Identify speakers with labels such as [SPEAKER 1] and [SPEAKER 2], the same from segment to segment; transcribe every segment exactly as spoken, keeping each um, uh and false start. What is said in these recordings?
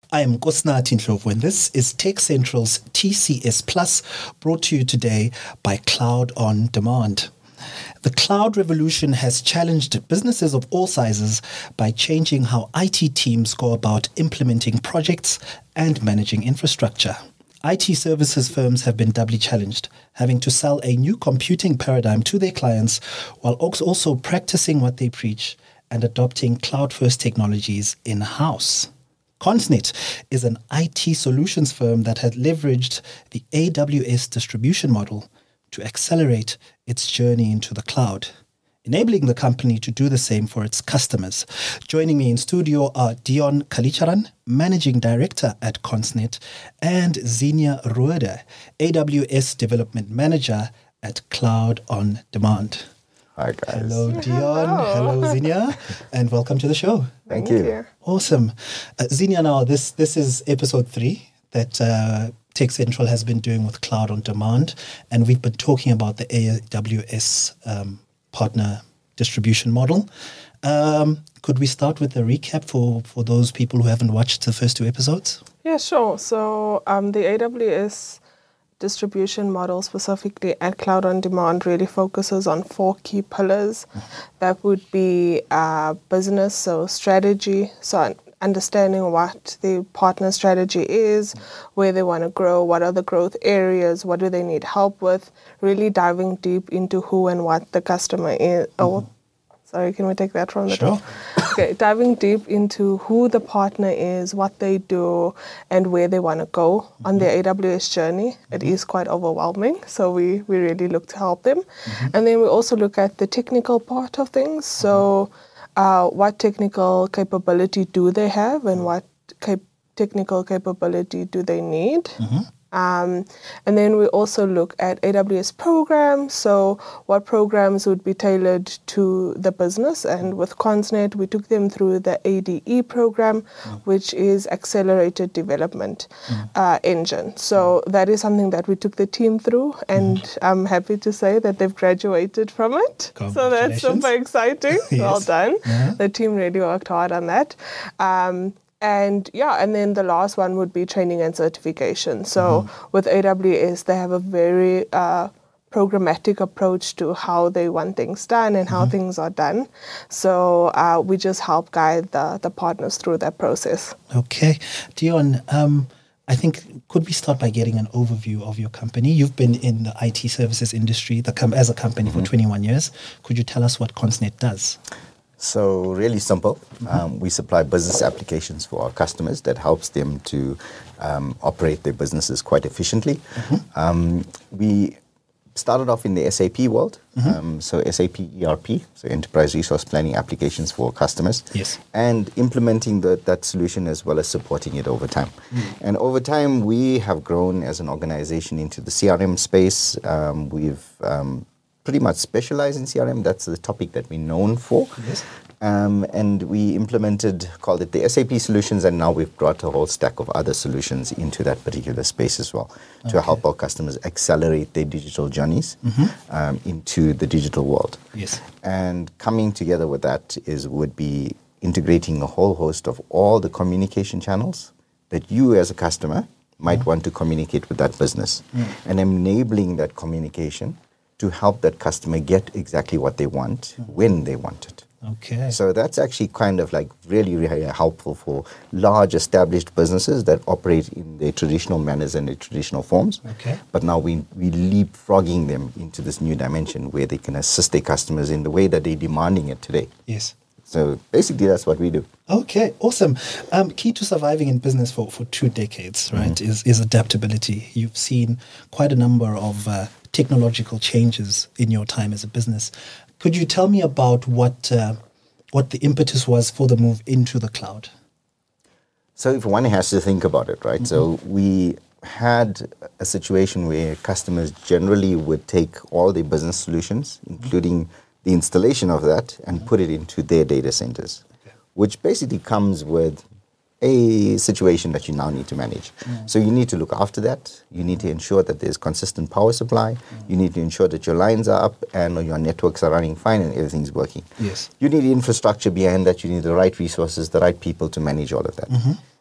[SPEAKER 1] I am Kosna Tindlovu, and this is Tech Central's T C S Plus, brought to you today by Cloud on Demand. The cloud revolution has challenged businesses of all sizes by changing how I T teams go about implementing projects and managing infrastructure. I T services firms have been doubly challenged, having to sell a new computing paradigm to their clients while also practicing what they preach and adopting cloud-first technologies in-house. Consnet is an I T solutions firm that had leveraged the A W S distribution model to accelerate its journey into the cloud, enabling the company to do the same for its customers. Joining me in studio are Dion Kalicharan, Managing Director at Consnet, and Zinia Rueda, A W S Development Manager at Cloud on Demand.
[SPEAKER 2] Hi, guys.
[SPEAKER 1] Hello, Dion.
[SPEAKER 3] Hello,
[SPEAKER 1] Hello Zinia. And welcome to the show.
[SPEAKER 2] Thank,
[SPEAKER 3] Thank
[SPEAKER 2] you.
[SPEAKER 3] you.
[SPEAKER 1] Awesome. Uh, Zinia, now this, this is episode three that uh, Tech Central has been doing with Cloud on Demand. And we've been talking about the A W S um, partner distribution model. Um, could we start with a recap for, for those people who haven't watched the first two episodes?
[SPEAKER 3] Yeah, sure. So um, the A W S distribution model, specifically at Cloud on Demand, really focuses on four key pillars. That would be uh, business, so strategy, so understanding what the partner strategy is, where they want to grow, what are the growth areas, what do they need help with, really diving deep into who and what the customer is. Mm-hmm. Oh, sorry, can we take that from the
[SPEAKER 1] Sure.
[SPEAKER 3] top? Okay, diving deep into who the partner is, what they do, and where they want to go mm-hmm. on their A W S journey. Mm-hmm. It is quite overwhelming, so we, we really look to help them. Mm-hmm. And then we also look at the technical part of things. So uh, what technical capability do they have, and what cap- technical capability do they need? Mm-hmm. Um, and then we also look at A W S programs, so what programs would be tailored to the business. And with Consnet, we took them through the A D E program, mm. which is Accelerated Development mm. uh, Engine. So mm. that is something that we took the team through, and mm. I'm happy to say that they've graduated from it. So that's super exciting. Yes. Well done. Yeah. The team really worked hard on that. Um, And yeah, and then the last one would be training and certification. So mm-hmm. with A W S, they have a very uh, programmatic approach to how they want things done and how mm-hmm. things are done. So uh, we just help guide the, the partners through that process.
[SPEAKER 1] Okay. Dion, um, I think, could we start by getting an overview of your company? You've been in the I T services industry the com- as a company mm-hmm. for twenty-one years. Could you tell us what Consnet does?
[SPEAKER 2] So really simple. Mm-hmm. Um, we supply business applications for our customers that helps them to um, operate their businesses quite efficiently. Mm-hmm. Um, we started off in the S A P world. Mm-hmm. Um, so S A P E R P, so Enterprise Resource Planning applications for customers.
[SPEAKER 1] Yes.
[SPEAKER 2] And implementing the, that solution as well as supporting it over time. Mm-hmm. And over time, we have grown as an organization into the C R M space. Um, we've um, pretty much specialize in C R M. That's the topic that we're known for.
[SPEAKER 1] Yes.
[SPEAKER 2] Um, and we implemented, called it the S A P solutions, and now we've brought a whole stack of other solutions into that particular space as well okay. to help our customers accelerate their digital journeys mm-hmm. um, into the digital world.
[SPEAKER 1] Yes.
[SPEAKER 2] And coming together with that is would be integrating a whole host of all the communication channels that you as a customer might mm. want to communicate with that business mm. and enabling that communication to help that customer get exactly what they want mm. when they want it.
[SPEAKER 1] Okay.
[SPEAKER 2] So that's actually kind of like really, really helpful for large established businesses that operate in their traditional manners and their traditional forms.
[SPEAKER 1] Okay.
[SPEAKER 2] But now we we leapfrogging them into this new dimension where they can assist their customers in the way that they're demanding it today.
[SPEAKER 1] Yes.
[SPEAKER 2] So basically that's what we do.
[SPEAKER 1] Okay, awesome. Um, key to surviving in business for, for two decades, right, mm-hmm. is, is adaptability. You've seen quite a number of uh, technological changes in your time as a business. Could you tell me about what uh, what the impetus was for the move into the cloud?
[SPEAKER 2] So if one has to think about it, right? Mm-hmm. So we had a situation where customers generally would take all their business solutions, including mm-hmm. the installation of that, and mm-hmm. put it into their data centers, okay. which basically comes with a situation that you now need to manage. Mm. So you need to look after that. You need to ensure that there's consistent power supply. Mm. You need to ensure that your lines are up and your networks are running fine and everything's working.
[SPEAKER 1] Yes.
[SPEAKER 2] You need infrastructure behind that. You need the right resources, the right people to manage all of that. Mm-hmm.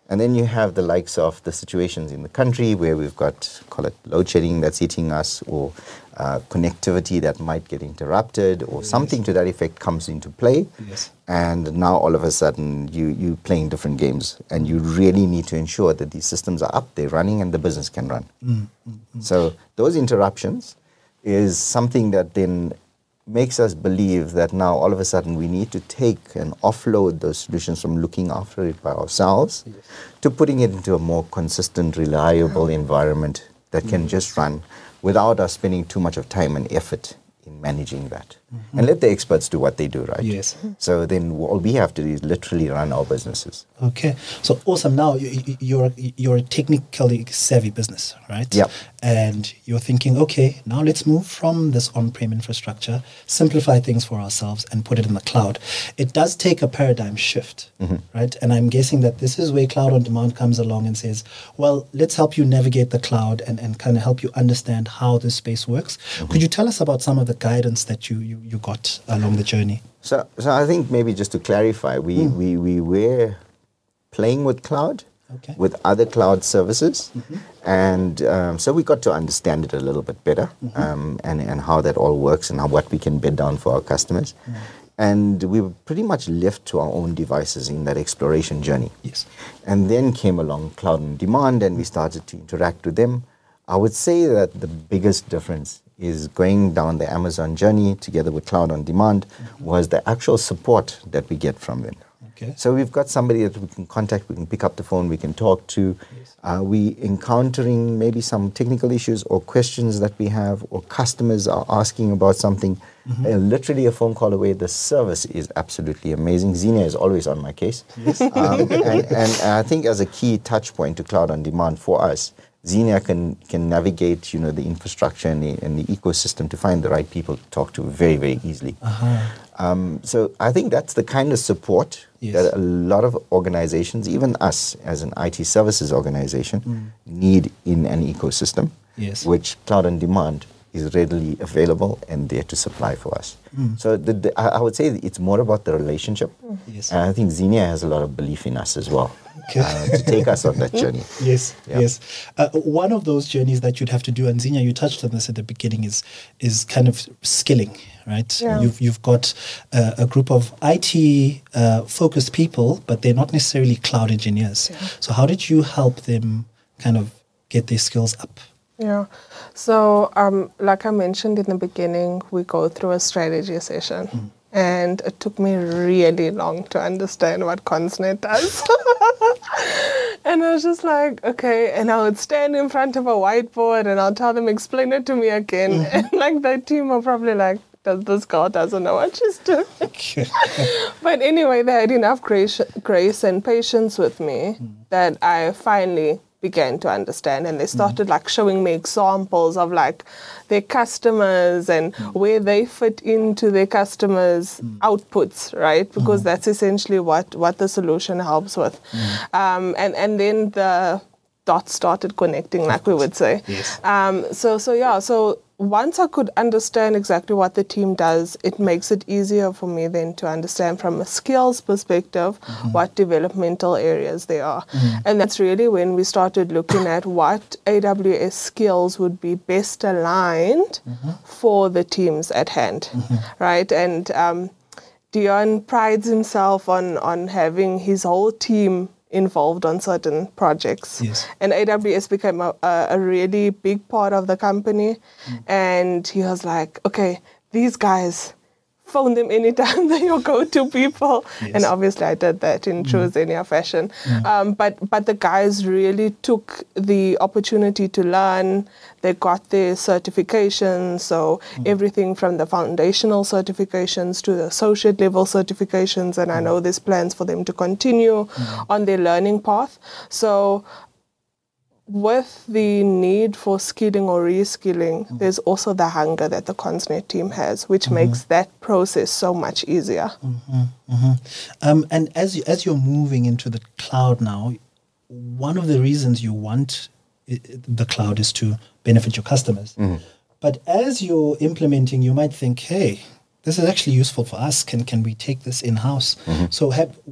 [SPEAKER 2] And then you have the likes of the situations in the country where we've got, call it load shedding that's hitting us, or uh, connectivity that might get interrupted, or yes. something to that effect comes into play.
[SPEAKER 1] Yes.
[SPEAKER 2] And now all of a sudden you, you're playing different games, and you really need to ensure that these systems are up, they're running, and the business can run. Mm, mm, mm. So those interruptions is something that then makes us believe that now all of a sudden we need to take and offload those solutions from looking after it by ourselves yes. to putting it into a more consistent, reliable environment that mm-hmm. can just run without us spending too much of time and effort in managing that. Mm-hmm. And let the experts do what they do, right?
[SPEAKER 1] Yes.
[SPEAKER 2] So then all we have to do is literally run our businesses.
[SPEAKER 1] Okay. So awesome. Now you, you're you're a technically savvy business, right?
[SPEAKER 2] Yep.
[SPEAKER 1] And you're thinking, okay, now let's move from this on-prem infrastructure, simplify things for ourselves, and put it in the cloud. It does take a paradigm shift, mm-hmm. right? And I'm guessing that this is where Cloud on Demand comes along and says, well, let's help you navigate the cloud and, and kind of help you understand how this space works. Mm-hmm. Could you tell us about some of the guidance that you, you, you got along the journey?
[SPEAKER 2] So, so I think maybe just to clarify, we, mm. we, we were playing with cloud, okay. with other cloud services. Mm-hmm. And um, so we got to understand it a little bit better, mm-hmm. um, and, and how that all works and how, what we can bed down for our customers. Mm. And we were pretty much left to our own devices in that exploration journey.
[SPEAKER 1] Yes.
[SPEAKER 2] And then came along Cloud on Demand, and we started to interact with them. I would say that the biggest difference is going down the Amazon journey together with Cloud on Demand mm-hmm. was the actual support that we get from them.
[SPEAKER 1] Okay.
[SPEAKER 2] So we've got somebody that we can contact, we can pick up the phone, we can talk to. Yes. Uh, we encountering maybe some technical issues or questions that we have, or customers are asking about something. Mm-hmm. Uh, literally a phone call away. The service is absolutely amazing. Xenia is always on my case.
[SPEAKER 1] Yes.
[SPEAKER 2] Um, and, and I think as a key touch point to Cloud on Demand for us, Xenia can can navigate, you know, the infrastructure and the, and the ecosystem to find the right people to talk to very, very easily. Uh-huh. Um, so I think that's the kind of support yes. that a lot of organizations, even us as an I T services organization, mm. need in an ecosystem,
[SPEAKER 1] yes.
[SPEAKER 2] which Cloud on Demand is readily available and there to supply for us. Mm. So the, the, I would say it's more about the relationship. Mm.
[SPEAKER 1] Yes.
[SPEAKER 2] And I think Xenia has a lot of belief in us as well. Okay. Uh, to take us on that journey.
[SPEAKER 1] Yes,
[SPEAKER 2] yeah.
[SPEAKER 1] yes. Uh, one of those journeys that you'd have to do, and Xenia, you touched on this at the beginning, is is kind of skilling, right?
[SPEAKER 3] Yeah.
[SPEAKER 1] You've you've got uh, a group of I T uh, focused people, but they're not necessarily cloud engineers. Yeah. So how did you help them kind of get their skills up?
[SPEAKER 3] Yeah. So, um, like I mentioned in the beginning, we go through a strategy session. Mm. And it took me really long to understand what ConsNet does. And I was just like, okay. And I would stand in front of a whiteboard and I'll tell them, explain it to me again. Mm-hmm. And like the team are probably like, this girl doesn't know what she's doing. But anyway, they had enough grace, grace and patience with me mm. that I finally began to understand, and they started mm. like showing me examples of like their customers and mm. where they fit into their customers' mm. outputs, right? Because mm. that's essentially what what the solution helps with. Mm. Um, and and then the dots started connecting, like we would say.
[SPEAKER 1] Yes.
[SPEAKER 3] Um, so so yeah, so once I could understand exactly what the team does, it makes it easier for me then to understand from a skills perspective mm-hmm. what developmental areas there are. Mm-hmm. And that's really when we started looking at what A W S skills would be best aligned mm-hmm. for the teams at hand, mm-hmm. right? And um, Dion prides himself on, on having his whole team involved on certain projects.
[SPEAKER 1] Yes.
[SPEAKER 3] And A W S became a, a really big part of the company. Mm. And he was like, okay, these guys, phone them anytime, they're your go-to people. Yes. And obviously I did that in mm. true Xenia fashion. Mm. Um, but, but the guys really took the opportunity to learn. They got their certifications, so mm. everything from the foundational certifications to the associate level certifications, and mm. I know there's plans for them to continue mm. on their learning path. So with the need for skilling or reskilling, mm. there's also the hunger that the ConsNet team has, which mm-hmm. makes that process so much easier.
[SPEAKER 1] Mm-hmm. Mm-hmm. Um, and as, you, as you're moving into the cloud now, one of the reasons you want the cloud is to benefit your customers. Mm. But as you're implementing, you might think, hey, this is actually useful for us. Can can we take this in-house? Mm-hmm. So have,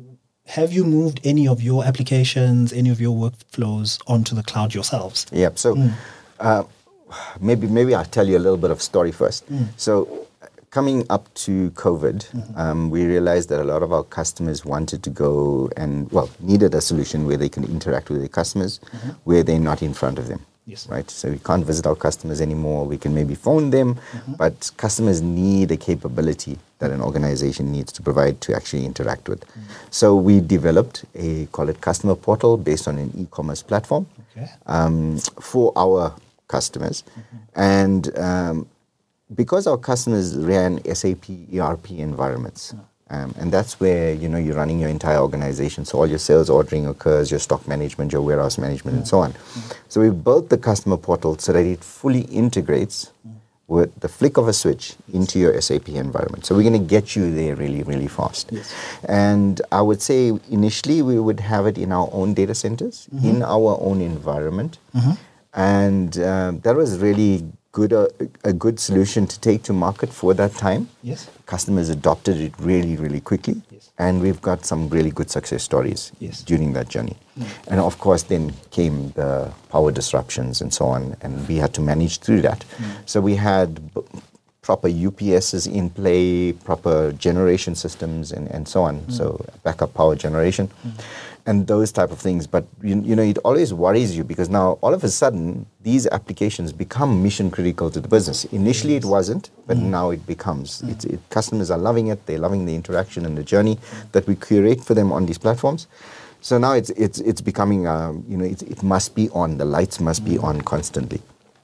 [SPEAKER 1] Have you moved any of your applications, any of your workflows onto the cloud yourselves?
[SPEAKER 2] Yeah. So mm. uh, maybe maybe I'll tell you a little bit of story first. Mm. So coming up to COVID, mm-hmm. um, we realized that a lot of our customers wanted to go and, well, needed a solution where they can interact with their customers, mm-hmm. where they're not in front of them.
[SPEAKER 1] Yes.
[SPEAKER 2] Right. So we can't visit our customers anymore. We can maybe phone them, mm-hmm. but customers need a capability that an organization needs to provide to actually interact with. Mm-hmm. So we developed a, call it customer portal based on an e-commerce platform
[SPEAKER 1] okay.
[SPEAKER 2] um, for our customers. Mm-hmm. And um, because our customers ran S A P E R P environments, mm-hmm. Um, and that's where, you know, you're running your entire organization. So all your sales ordering occurs, your stock management, your warehouse management, mm. and so on. Mm. So we built the customer portal so that it fully integrates mm. with the flick of a switch into your S A P environment. So we're going to get you there really, really fast.
[SPEAKER 1] Yes.
[SPEAKER 2] And I would say initially we would have it in our own data centers, mm-hmm. in our own environment. Mm-hmm. And um, that was really good uh, a good solution to take to market for that time.
[SPEAKER 1] Yes.
[SPEAKER 2] Customers adopted it really, really quickly.
[SPEAKER 1] Yes.
[SPEAKER 2] And we've got some really good success stories
[SPEAKER 1] yes.
[SPEAKER 2] during that journey.
[SPEAKER 1] Mm.
[SPEAKER 2] And of course, then came the power disruptions and so on, and we had to manage through that. Mm. So we had b- proper U P Ss in play, proper generation systems, and, and so on. Mm. So backup power generation. Mm. And those type of things. But, you, you know, it always worries you because now all of a sudden these applications become mission critical to the business. Initially yes. it wasn't, but mm. now it becomes. Mm. It's, it, customers are loving it. They're loving the interaction and the journey mm. that we curate for them on these platforms. So now it's it's it's becoming, um, you know, it, it must be on. The lights must mm. be on constantly.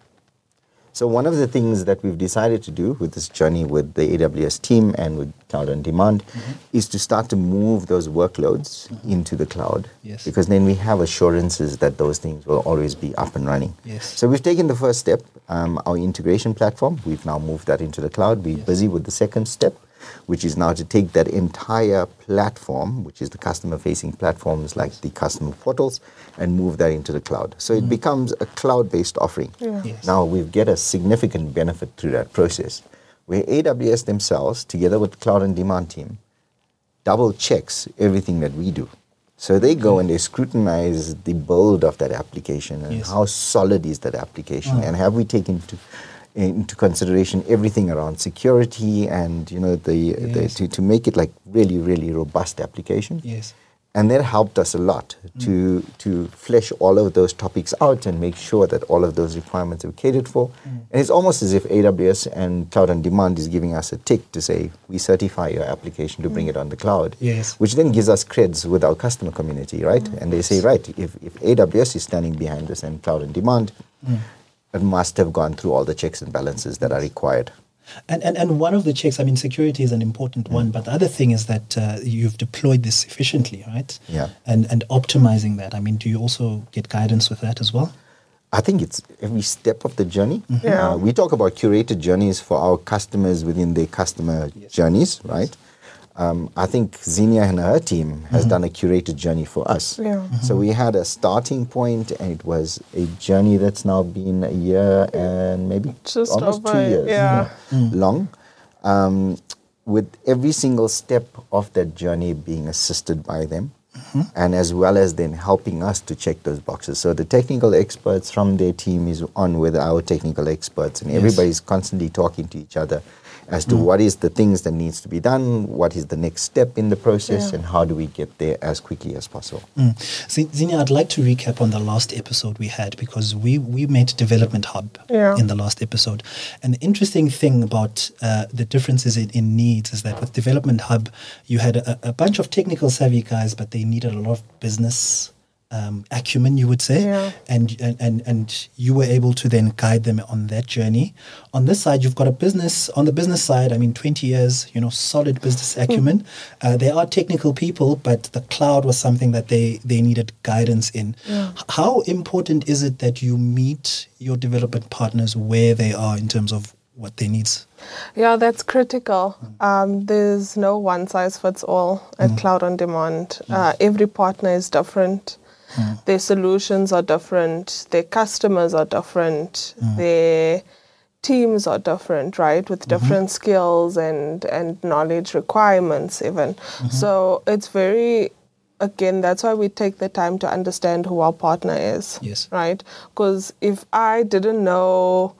[SPEAKER 2] So one of the things that we've decided to do with this journey with the A W S team and with Cloud on Demand mm-hmm. is to start to move those workloads mm-hmm. into the cloud.
[SPEAKER 1] Yes.
[SPEAKER 2] Because then we have assurances that those things will always be up and running.
[SPEAKER 1] Yes.
[SPEAKER 2] So we've taken the first step, um, our integration platform. We've now moved that into the cloud. We're yes. busy with the second step, which is now to take that entire platform, which is the customer-facing platforms like the customer portals, and move that into the cloud. So mm-hmm. it becomes a cloud-based offering.
[SPEAKER 3] Yeah.
[SPEAKER 1] Yes.
[SPEAKER 2] Now we get a significant benefit through that process, where A W S themselves, together with the Cloud on Demand team, double checks everything that we do. So they go and they scrutinize the build of that application and
[SPEAKER 1] yes.
[SPEAKER 2] how solid is that application,
[SPEAKER 1] mm.
[SPEAKER 2] and have we taken to into consideration everything around security and, you know, the,
[SPEAKER 1] yes.
[SPEAKER 2] the to, to make it like really, really robust application.
[SPEAKER 1] Yes.
[SPEAKER 2] And that helped us a lot mm. to to flesh all of those topics out and make sure that all of those requirements are catered for. Mm. And it's almost as if A W S and Cloud on Demand is giving us a tick to say, we certify your application to mm. bring it on the cloud.
[SPEAKER 1] Yes.
[SPEAKER 2] Which then gives us creds with our customer community, right? Mm. And they say, right, if, if A W S is standing behind this and Cloud on Demand, mm. it must have gone through all the checks and balances that are required.
[SPEAKER 1] And, and and one of the checks, I mean, security is an important mm. one, but the other thing is that uh, you've deployed this efficiently, right?
[SPEAKER 2] Yeah.
[SPEAKER 1] And and optimizing that. I mean, do you also get guidance with that as well?
[SPEAKER 2] I think it's every step of the journey.
[SPEAKER 3] Mm-hmm. Yeah.
[SPEAKER 2] Uh, we talk about curated journeys for our customers within their customer
[SPEAKER 1] yes.
[SPEAKER 2] journeys,
[SPEAKER 1] yes.
[SPEAKER 2] right? Um, I think Xenia and her team has mm-hmm. done a curated journey for us.
[SPEAKER 3] Yeah.
[SPEAKER 1] Mm-hmm.
[SPEAKER 2] So we had a starting point, and it was a journey that's now been a year and maybe
[SPEAKER 3] Just
[SPEAKER 2] almost
[SPEAKER 3] over,
[SPEAKER 2] two years
[SPEAKER 3] yeah.
[SPEAKER 2] mm. long, um, with every single step of that journey being assisted by them. Mm-hmm. And as well as then helping us to check those boxes. So the technical experts from their team is on with our technical experts, and yes. everybody's constantly talking to each other as to mm. what is the things that needs to be done, what is the next step in the process, yeah. and how do we get there as quickly as possible.
[SPEAKER 1] Mm. So, Xenia, I'd like to recap on the last episode we had, because we, we made Development Hub
[SPEAKER 3] yeah.
[SPEAKER 1] in the last episode. And the interesting thing about uh, the differences in, in needs is that with Development Hub, you had a, a bunch of technical savvy guys, but they needed a lot of business Um, acumen, you would say,
[SPEAKER 3] yeah.
[SPEAKER 1] and, and and and you were able to then guide them on that journey. On this side, you've got a business. On the business side, I mean, twenty years, you know, solid business acumen. uh, they are technical people, but the cloud was something that they they needed guidance in.
[SPEAKER 3] Yeah.
[SPEAKER 1] How important is it that you meet your development partners where they are in terms of what their needs?
[SPEAKER 3] Yeah, that's critical. Um, there's no one size fits all at mm. Cloud on Demand. Mm. Uh, every partner is different. Mm. Their solutions are different. Their customers are different. Mm. Their teams are different, right? With mm-hmm. different skills and, and knowledge requirements even. Mm-hmm. So it's very again, that's why we take the time to understand who our partner is.
[SPEAKER 1] Yes.
[SPEAKER 3] Right? Because if I didn't know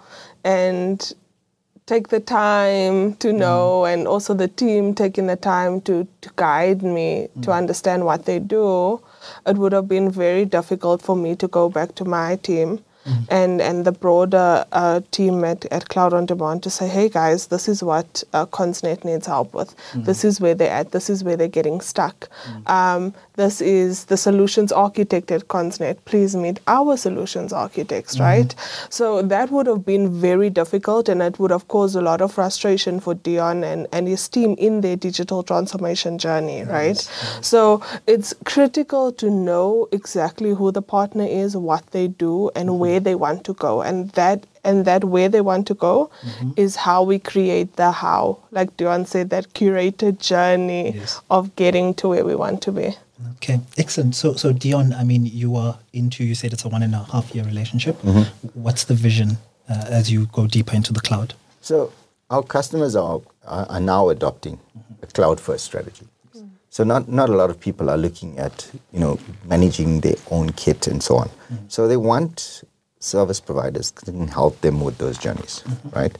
[SPEAKER 3] and take the time to know, mm. and also the team taking the time to, to guide me mm. to understand what they do, it would have been very difficult for me to go back to my team mm. and, and the broader uh, team at, at Cloud On Demand to say, hey guys, this is what uh, Consnet needs help with. Mm. This is where they're at. This is where they're getting stuck. Mm. Um, this is the solutions architect at Consnet. Please meet our solutions architects, mm. right? So that would have been very difficult, and it would have caused a lot of frustration for Dion and, and his team in their digital transformation journey, right? Yes, yes. So it's critical to know exactly who the partner is, what they do, and mm-hmm. where they want to go. And that and that where they want to go mm-hmm. is how we create the how. Like Dion said, that curated journey yes. of getting to where we want to be.
[SPEAKER 1] Okay, excellent. So, so Dion, I mean, you are into, you said it's a one and a half year relationship. Mm-hmm. What's the vision uh, as you go deeper into the cloud?
[SPEAKER 2] So our customers are, are, are now adopting mm-hmm. a cloud-first strategy. Mm-hmm. So not, not a lot of people are looking at, you know, managing their own kit and so on. Mm-hmm. So they want service providers that can help them with those journeys, mm-hmm. right?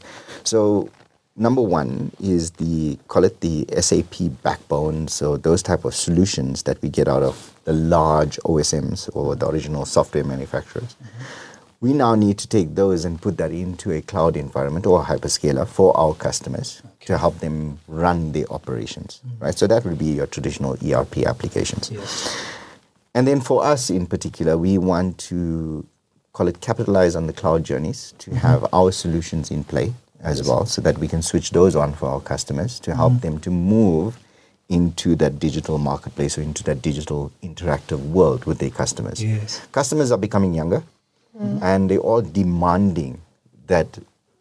[SPEAKER 2] So number one is the, call it the S A P backbone. So those type of solutions that we get out of the large O S Ms or the original software manufacturers. Mm-hmm. We now need to take those and put that into a cloud environment or a hyperscaler for our customers okay. to help them run their operations, mm-hmm. right? So that would be your traditional E R P applications. Yes. And then for us in particular, we want to call it capitalize on the cloud journeys to mm-hmm. have our solutions in play as yes. well, so that we can switch those on for our customers to help mm-hmm. them to move into that digital marketplace or into that digital interactive world with their customers.
[SPEAKER 1] Yes.
[SPEAKER 2] Customers are becoming younger mm-hmm. and they're all demanding that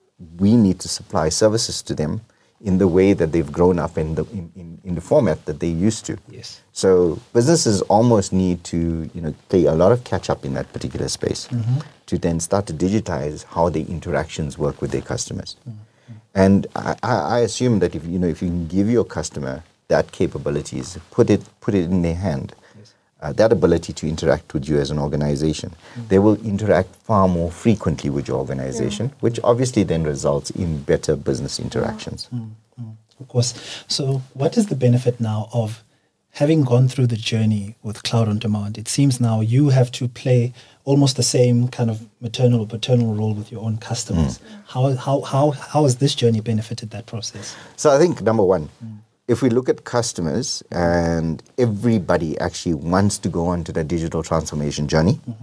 [SPEAKER 2] we need to supply services to them in the way that they've grown up in the in, in, in the format that they used to.
[SPEAKER 1] Yes.
[SPEAKER 2] So businesses almost need to, you know, play a lot of catch up in that particular space mm-hmm. to then start to digitize how their interactions work with their customers. Mm-hmm. And I, I assume that if you know if you can give your customer that capabilities, put it put it in their hand, yes. uh, that ability to interact with you as an organization, mm-hmm. they will interact far more frequently with your organization, yeah. which obviously then results in better business interactions.
[SPEAKER 1] Mm-hmm. Of course. So what is the benefit now of having gone through the journey with Cloud On Demand? It seems now you have to play almost the same kind of maternal or paternal role with your own customers. Mm. How, how, how, how has this journey benefited that process?
[SPEAKER 2] So I think number one, mm. if we look at customers and everybody actually wants to go on to the digital transformation journey, mm-hmm.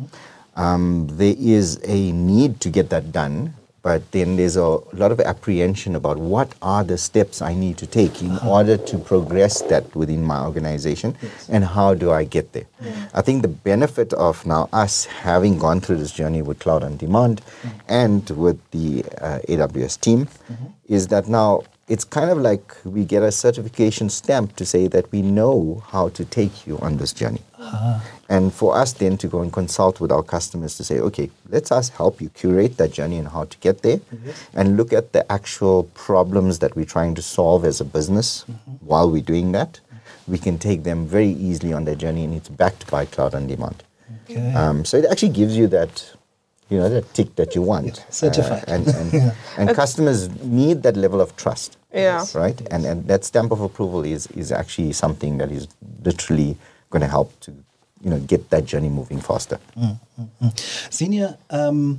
[SPEAKER 2] um, there is a need to get that done. But then there's a lot of apprehension about what are the steps I need to take in uh-huh. order to progress that within my organization yes. and how do I get there. Yeah. I think the benefit of now us having gone through this journey with Cloud On Demand mm-hmm. and with the uh, A W S team mm-hmm. is that now it's kind of like we get a certification stamp to say that we know how to take you on this journey. Uh-huh. And for us then to go and consult with our customers to say, okay, let's us help you curate that journey and how to get there yes. and look at the actual problems that we're trying to solve as a business mm-hmm. while we're doing that. Mm-hmm. We can take them very easily on their journey, and it's backed by Cloud On Demand. Okay. Um, so it actually gives you that, you know, that tick that you want.
[SPEAKER 1] Yeah, certified.
[SPEAKER 2] Uh, and and, yeah. and customers need that level of trust.
[SPEAKER 3] Yeah.
[SPEAKER 2] Right? Yes. And and that stamp of approval is is actually something that is literally going to help to, you know, get that journey moving faster.
[SPEAKER 1] Mm, mm, mm. Zenia, um,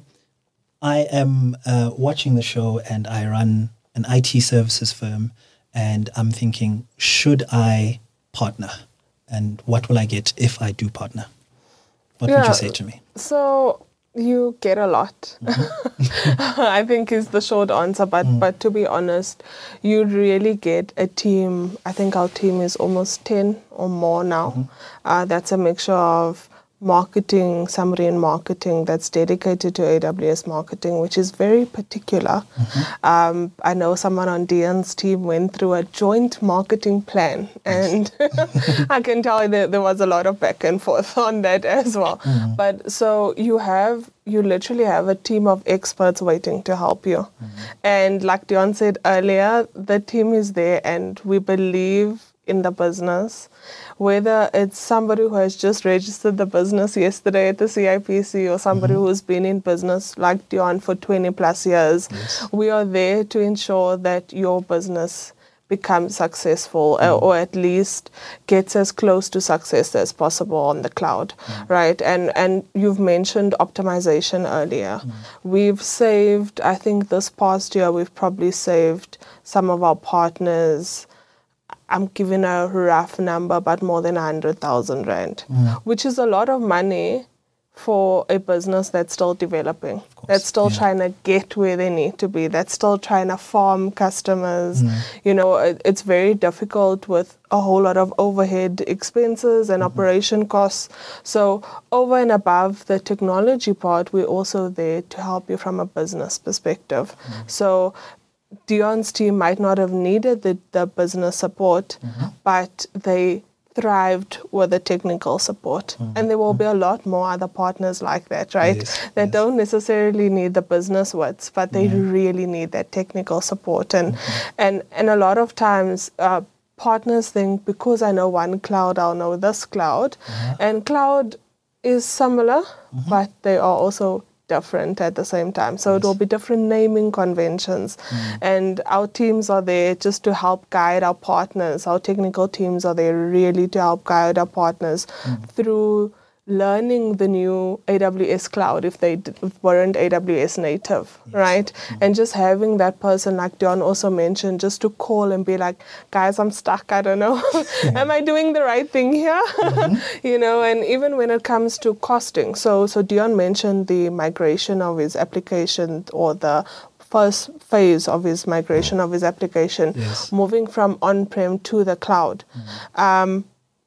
[SPEAKER 1] I am uh, watching the show and I run an I T services firm, and I'm thinking, should I partner? And what will I get if I do partner? What yeah, would you say to me?
[SPEAKER 3] So you get a lot, mm-hmm. I think is the short answer. But, mm. but to be honest, you really get a team. I think our team is almost ten or more now. Mm-hmm. Uh, that's a mixture of marketing, summary and marketing that's dedicated to A W S marketing, which is very particular. Mm-hmm. Um, I know someone on Dion's team went through a joint marketing plan, and I can tell you that there was a lot of back and forth on that as well. Mm-hmm. But so you have, you literally have a team of experts waiting to help you. Mm-hmm. And like Dion said earlier, the team is there and we believe in the business, whether it's somebody who has just registered the business yesterday at the C I P C or somebody mm-hmm. who's been in business like Dion for twenty plus years, yes. we are there to ensure that your business becomes successful mm. or at least gets as close to success as possible on the cloud, mm. right? And and you've mentioned optimization earlier. Mm. We've saved, I think this past year, we've probably saved some of our partners, I'm giving a rough number, but more than one hundred thousand rand, mm. which is a lot of money for a business that's still developing, that's still yeah. trying to get where they need to be, that's still trying to farm customers. Mm. You know, it, it's very difficult with a whole lot of overhead expenses and mm-hmm. operation costs. So over and above the technology part, we're also there to help you from a business perspective. Mm. So Dion's team might not have needed the, the business support, mm-hmm. but they thrived with the technical support. Mm-hmm. And there will be a lot more other partners like that, right? Yes, that yes. don't necessarily need the business wits, but they mm-hmm. really need that technical support. And mm-hmm. and, and a lot of times uh, partners think, because I know one cloud, I'll know this cloud. Mm-hmm. And cloud is similar, mm-hmm. but they are also different at the same time. So yes. it will be different naming conventions. Mm. And our teams are there just to help guide our partners. Our technical teams are there really to help guide our partners mm. through learning the new A W S cloud if they d- weren't A W S native, yes. right? Mm. And just having that person, like Dion also mentioned, just to call and be like, guys, I'm stuck, I don't know. Yeah. Am I doing the right thing here? Mm-hmm. You know, and even when it comes to costing. So, so Dion mentioned the migration of his application, or the first phase of his migration mm. of his application, yes. moving from on-prem to the cloud. Mm. Um,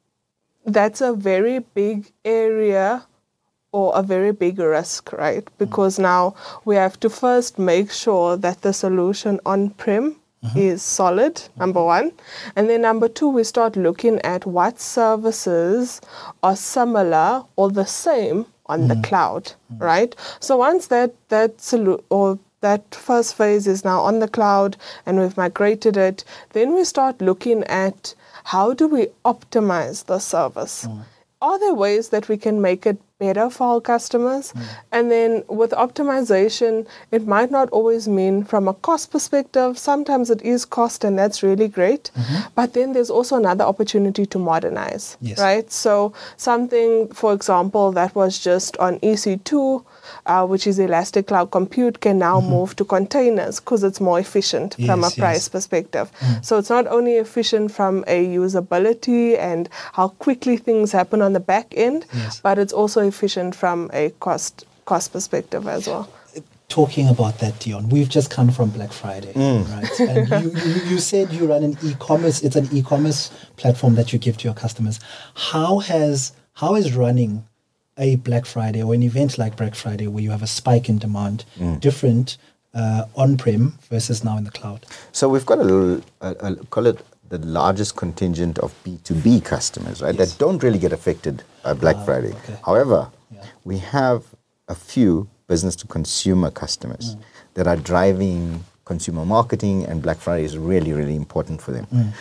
[SPEAKER 3] that's a very big area or a very big risk, right? Because mm. now we have to first make sure that the solution on-prem mm-hmm. is solid, number one. And then number two, we start looking at what services are similar or the same on mm. the cloud, mm. right? So once that, that solu- or that first phase is now on the cloud and we've migrated it, then we start looking at how do we optimize the service? Mm. Are there ways that we can make it better for our customers? Mm. And then with optimization, it might not always mean from a cost perspective. Sometimes it is cost, and that's really great. Mm-hmm. But then there's also another opportunity to modernize, yes. right? So something, for example, that was just on E C two, uh, which is Elastic Cloud Compute, can now mm-hmm. move to containers because it's more efficient yes, from a price yes. perspective. Mm. So it's not only efficient from a usability and how quickly things happen on the back end, yes. but it's also efficient from a cost cost perspective as well.
[SPEAKER 1] Talking about that, Dion, we've just come from Black Friday, mm. right? And you, you, you said you run an e-commerce, it's an e-commerce platform that you give to your customers. How has how is running a Black Friday or an event like Black Friday, where you have a spike in demand, mm. different uh, on-prem versus now in the cloud? So
[SPEAKER 2] we've got a little, uh, uh, call it the largest contingent of B two B customers, right, yes. that don't really get affected by Black uh, Friday. Okay. However, yeah. we have a few business-to-consumer customers mm. that are driving consumer marketing, and Black Friday is really, really important for them. Mm.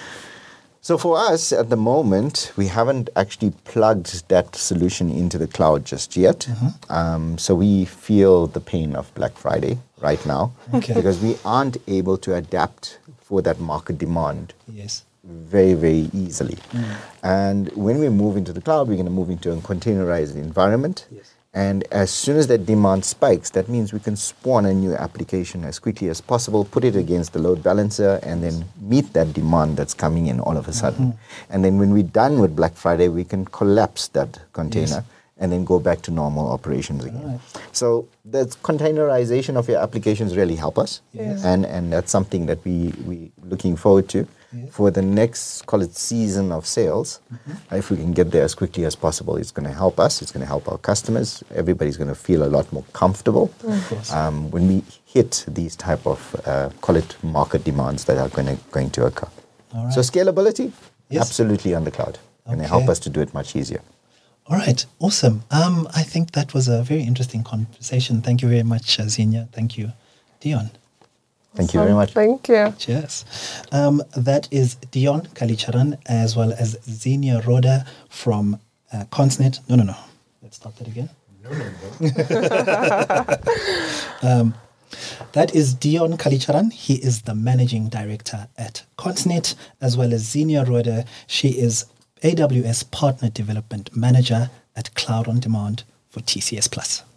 [SPEAKER 2] So for us, at the moment, we haven't actually plugged that solution into the cloud just yet. Mm-hmm. Um, so we feel the pain of Black Friday right now okay. because we aren't able to adapt for that market demand yes. very, very easily. Mm. And when we move into the cloud, we're going to move into a containerized environment. Yes. And as soon as that demand spikes, that means we can spawn a new application as quickly as possible, put it against the load balancer, and then meet that demand that's coming in all of a sudden. Mm-hmm. And then when we're done with Black Friday, we can collapse that container yes. and then go back to normal operations again. Right. So the containerization of your applications really help us. Yes. And, and that's something that we, we looking forward to. Yes. For the next, call it, season of sales. Mm-hmm. If we can get there as quickly as possible, it's going to help us. It's going to help our customers. Everybody's going to feel a lot more comfortable mm-hmm. um, when we hit these type of, uh, call it, market demands that are going to, going to occur. All right. So scalability, yes. absolutely on the cloud. Okay. And they help us to do it much easier.
[SPEAKER 1] All right, awesome. Um, I think that was a very interesting conversation. Thank you very much, Xenia. Thank you, Dion.
[SPEAKER 2] Thank you very much.
[SPEAKER 3] Thank you.
[SPEAKER 1] Cheers. Um, that is Dion Kalicharan as well as Xenia Roda from uh, Consnet. No, no, no. Let's start that again.
[SPEAKER 4] No, no, no.
[SPEAKER 1] um, that is Dion Kalicharan. He is the managing director at Consnet, as well as Xenia Roda. She is A W S Partner Development Manager at Cloud on Demand for T C S Plus.